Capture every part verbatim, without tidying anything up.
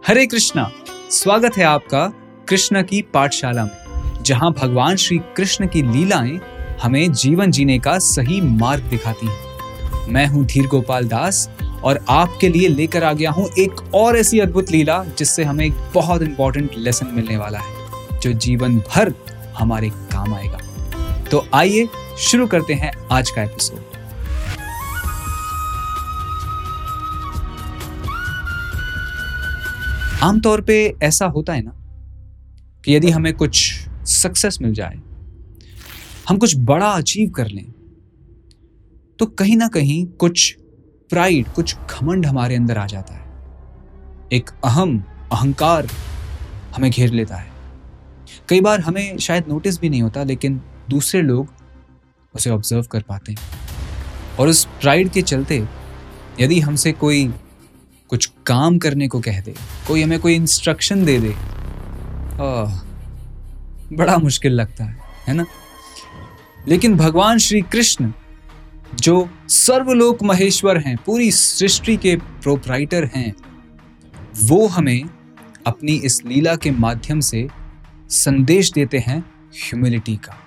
हरे कृष्णा। स्वागत है आपका कृष्ण की पाठशाला में, जहां भगवान श्री कृष्ण की लीलाएं हमें जीवन जीने का सही मार्ग दिखाती हैं। मैं हूं धीर गोपाल दास और आपके लिए लेकर आ गया हूं एक और ऐसी अद्भुत लीला जिससे हमें एक बहुत इंपॉर्टेंट लेसन मिलने वाला है, जो जीवन भर हमारे काम आएगा। तो आइए शुरू करते हैं आज का एपिसोड। आमतौर पे ऐसा होता है ना कि यदि हमें कुछ सक्सेस मिल जाए, हम कुछ बड़ा अचीव कर लें, तो कहीं ना कहीं कुछ प्राइड, कुछ घमंड हमारे अंदर आ जाता है। एक अहम अहंकार हमें घेर लेता है। कई बार हमें शायद नोटिस भी नहीं होता, लेकिन दूसरे लोग उसे ऑब्जर्व कर पाते हैं। और उस प्राइड के चलते यदि हमसे कोई कुछ काम करने को कह दे, कोई हमें कोई इंस्ट्रक्शन दे दे, आह, बड़ा मुश्किल लगता है है ना। लेकिन भगवान श्री कृष्ण जो सर्वलोक महेश्वर हैं, पूरी सृष्टि के प्रोप्राइटर हैं, वो हमें अपनी इस लीला के माध्यम से संदेश देते हैं ह्यूमिलिटी का,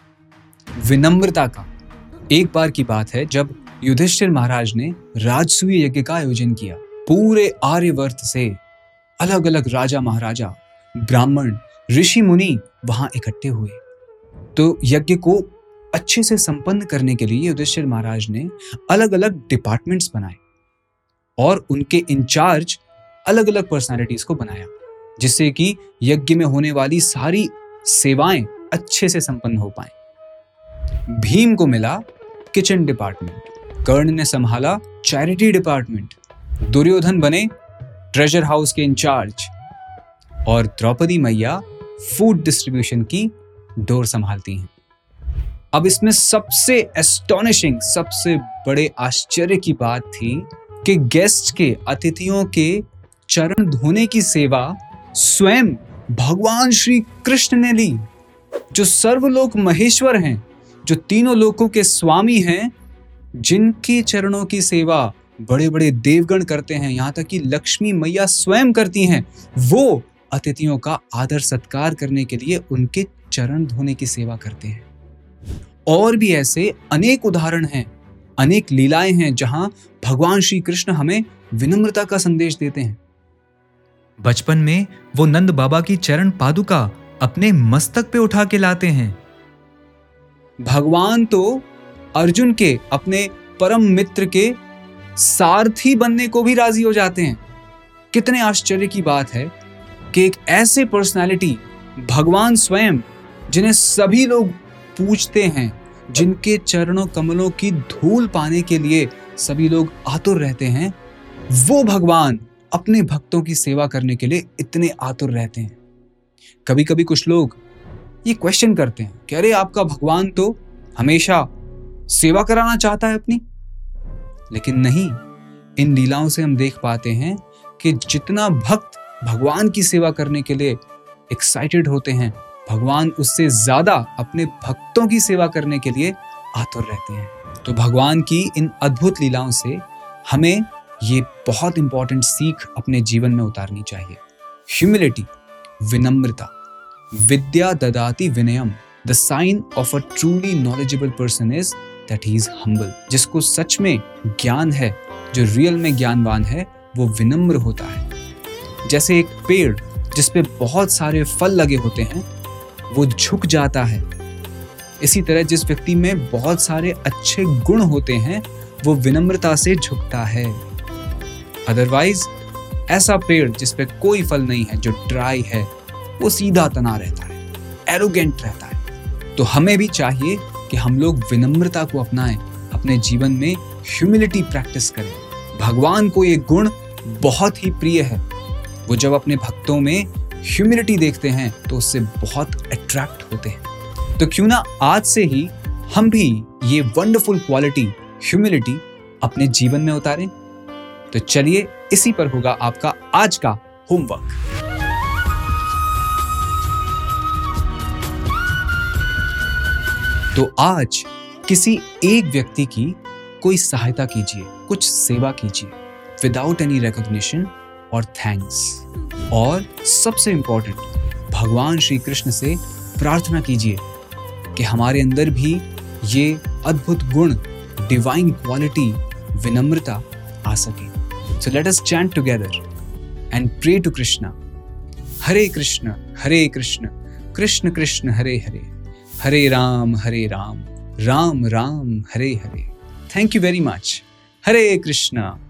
विनम्रता का। एक बार की बात है जब युधिष्ठिर महाराज ने राजसूय यज्ञ का आयोजन किया। पूरे आर्यवर्त से अलग अलग राजा महाराजा, ब्राह्मण, ऋषि मुनि वहां इकट्ठे हुए। तो यज्ञ को अच्छे से संपन्न करने के लिए युधिष्ठिर महाराज ने अलग अलग डिपार्टमेंट्स बनाए और उनके इंचार्ज अलग अलग पर्सनालिटीज को बनाया, जिससे कि यज्ञ में होने वाली सारी सेवाएं अच्छे से संपन्न हो पाए। भीम को मिला किचन डिपार्टमेंट, कर्ण ने संभाला चैरिटी डिपार्टमेंट, दुर्योधन बने ट्रेजर हाउस के इंचार्ज और द्रौपदी मैया फूड डिस्ट्रीब्यूशन की डोर संभालती हैं। अब इसमें सबसे एस्टोनिशिंग, सबसे बड़े आश्चर्य की बात थी कि गेस्ट के, अतिथियों के चरण धोने की सेवा स्वयं भगवान श्री कृष्ण ने ली, जो सर्वलोक महेश्वर हैं, जो तीनों लोकों के स्वामी हैं, जिनके चरणों की सेवा बड़े बड़े देवगण करते हैं, यहाँ तक कि लक्ष्मी मैया स्वयं करती हैं। वो अतिथियों का आदर सत्कार करने के लिए उनके चरण धोने की सेवा करते हैं। और भी ऐसे अनेक उदाहरण हैं, अनेक लीलाएं हैं जहां भगवान श्री कृष्ण हमें विनम्रता का संदेश देते हैं। बचपन में वो नंद बाबा की चरण पादुका अपने मस्तक पे उठा के लाते हैं। भगवान तो अर्जुन के, अपने परम मित्र के सारथी बनने को भी राजी हो जाते हैं। कितने आश्चर्य की बात है कि एक ऐसे पर्सनालिटी, भगवान स्वयं, जिन्हें सभी लोग पूजते हैं, जिनके चरणों कमलों की धूल पाने के लिए सभी लोग आतुर रहते हैं, वो भगवान अपने भक्तों की सेवा करने के लिए इतने आतुर रहते हैं। कभी कभी कुछ लोग ये क्वेश्चन करते हैं कि अरे, आपका भगवान तो हमेशा सेवा कराना चाहता है अपनी। लेकिन नहीं, इन लीलाओं से हम देख पाते हैं कि जितना भक्त भगवान की सेवा करने के लिए एक्साइटेड होते हैं, भगवान उससे ज्यादा अपने भक्तों की सेवा करने के लिए आतुर रहते हैं। तो भगवान की इन अद्भुत लीलाओं से हमें ये बहुत इंपॉर्टेंट सीख अपने जीवन में उतारनी चाहिए। ह्यूमिलिटी, विनम्रता। विद्या ददाति विनयम, the sign of a truly knowledgeable person is that he is humble। जिसको सच में ज्ञान है, जो रियल में ज्ञानवान है, वो विनम्र होता है। जैसे एक पेड़ जिस पे बहुत सारे फल लगे होते हैं, वो झुक जाता है। इसी तरह जिस व्यक्ति में बहुत सारे अच्छे गुण होते हैं, वो विनम्रता से झुकता है। अदरवाइज ऐसा पेड़ जिस पे कोई फल नहीं है, जो ड्राई है, वो सीधा तना रहता है, एरोगेंट रहता है। तो हमें भी चाहिए कि हम लोग विनम्रता को अपनाएं, अपने जीवन में ह्यूमिलिटी प्रैक्टिस करें। भगवान को ये गुण बहुत ही प्रिय है। वो जब अपने भक्तों में ह्यूमिलिटी देखते हैं तो उससे बहुत अट्रैक्ट होते हैं। तो क्यों ना आज से ही हम भी ये वंडरफुल क्वालिटी ह्यूमिलिटी अपने जीवन में उतारें। तो चलिए, इसी पर होगा आपका आज का होमवर्क। तो आज किसी एक व्यक्ति की कोई सहायता कीजिए, कुछ सेवा कीजिए, विदाउट एनी रिकॉग्निशन, और थैंक्स। और सबसे इंपॉर्टेंट, भगवान श्री कृष्ण से प्रार्थना कीजिए कि हमारे अंदर भी ये अद्भुत गुण, डिवाइन क्वालिटी, विनम्रता आ सके। So let us chant together and pray to Krishna. Hare Krishna Hare Krishna Krishna Krishna Hare Hare, Hare Ram Hare Ram Ram Ram Hare Hare. Thank you very much. Hare Krishna.